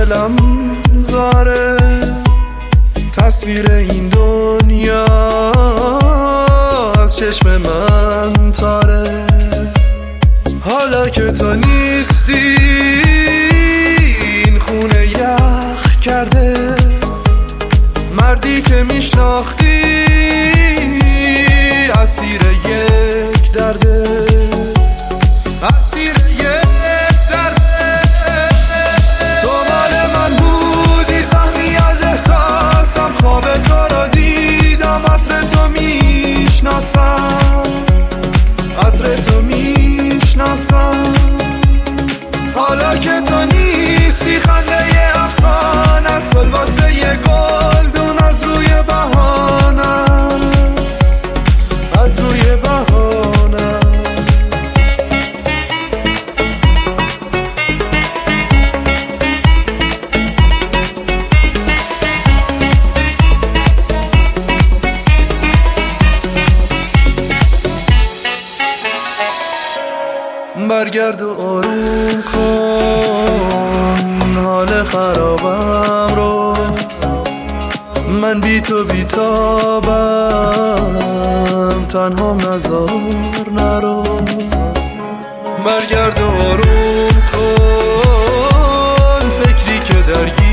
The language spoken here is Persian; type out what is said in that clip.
دلم زاره، تصویر این دنیا از چشم من تاره. حالا که تو نیستی این خونه یخ کرده، مردی که میشناختی اسیر یک درده، اسیر یک درده. تو مال من بودی، سهمی از احساسم، خواب تو رو دیدم، عطر تو میشناسم، عطر تو میشناسم. حالا که تو نیستی خنده افسانه است، گل واسه یه گلدون از روی بهانه است، از روی بهانه است. برگرد و آروم کن حال خرابم رو، من بی تو بیتابم، تنها نذار نرو. برگرد و آروم کن فکری که درگیر